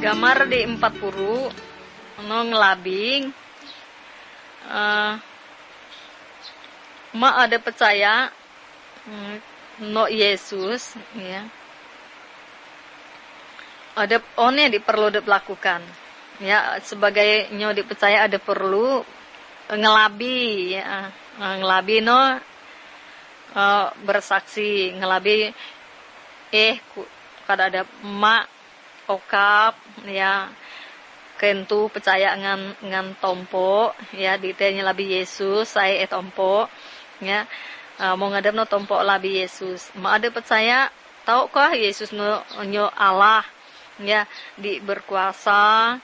Gamar di 40 no ngelabing ma ada percaya no Yesus ya. Ada one diperlu dilakukan ya, sebagai nyo dipercaya ada perlu ngelabi ya, ngelabi no bersaksi ngelabi kada ada mak okap ya kentu percaya ngan tompo ya ditanya labi Yesus saya tompo ya mau ngadep no tompo labi Yesus ma ada percaya tahu kah Yesus no nyo Allah ya di berkuasa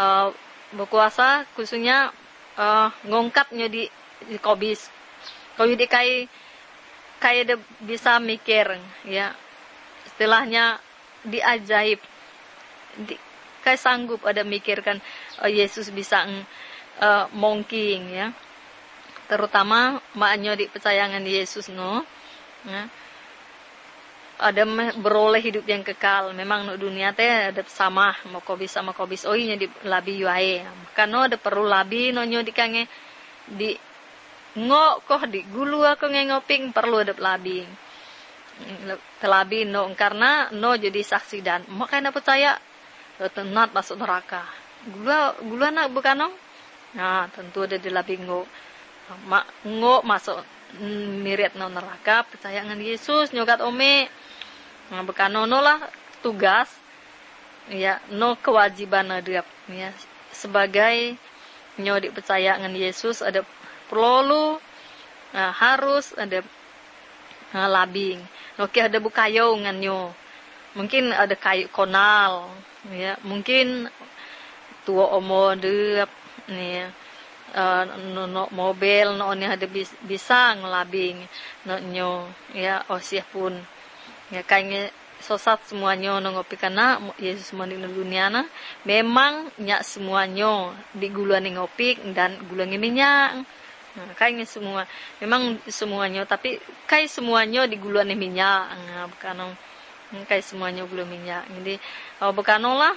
khususnya ngongkapnya di kobis kalau di kayak ada bisa mikir ya istilahnya diajaib kayak sanggup ada mikirkan Yesus bisa mongking ya terutama maknya dipercayangan Yesus no ya. Ada beroleh hidup yang kekal memang no dunia teh ada sama mau kobis sama kobis nya di labi wae karena ada perlu labi no nyo dikange di ngok koh di gulu aku ngoping perlu ada labi telabi no karena no jadi saksi dan makanya percaya tenat masuk neraka gula nak bukan no nah tentu ada di labi ngok masuk miret no neraka percaya dengan Yesus nyogat ome nah bukan no lah tugas ya no kewajiban ada ya sebagai nyo dipercaya dengan Yesus ada perlu harus ada labing oke ada bukayo nganyo mungkin ada kayu konal ya mungkin tua omo dep nih no mobil no ini ada bisa ngelabing no nyo ya osih pun ya kayaknya sosat semuanya no ngopi karena Yesus mandi dunia na memang nyak semuanya digulani ngopi dan gulangi minyak nah, kayaknya semua memang semuanya tapi kayak semuanya digulani minyak nah, bukan kayak semuanya gula minyak jadi bukan lah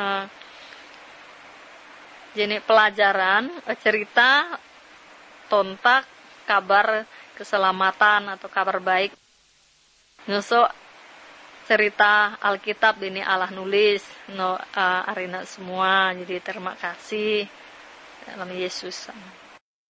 jenis pelajaran cerita tontak kabar keselamatan atau kabar baik nusuk cerita Alkitab ini Allah nulis no arena semua jadi terima kasih dalam Yesus.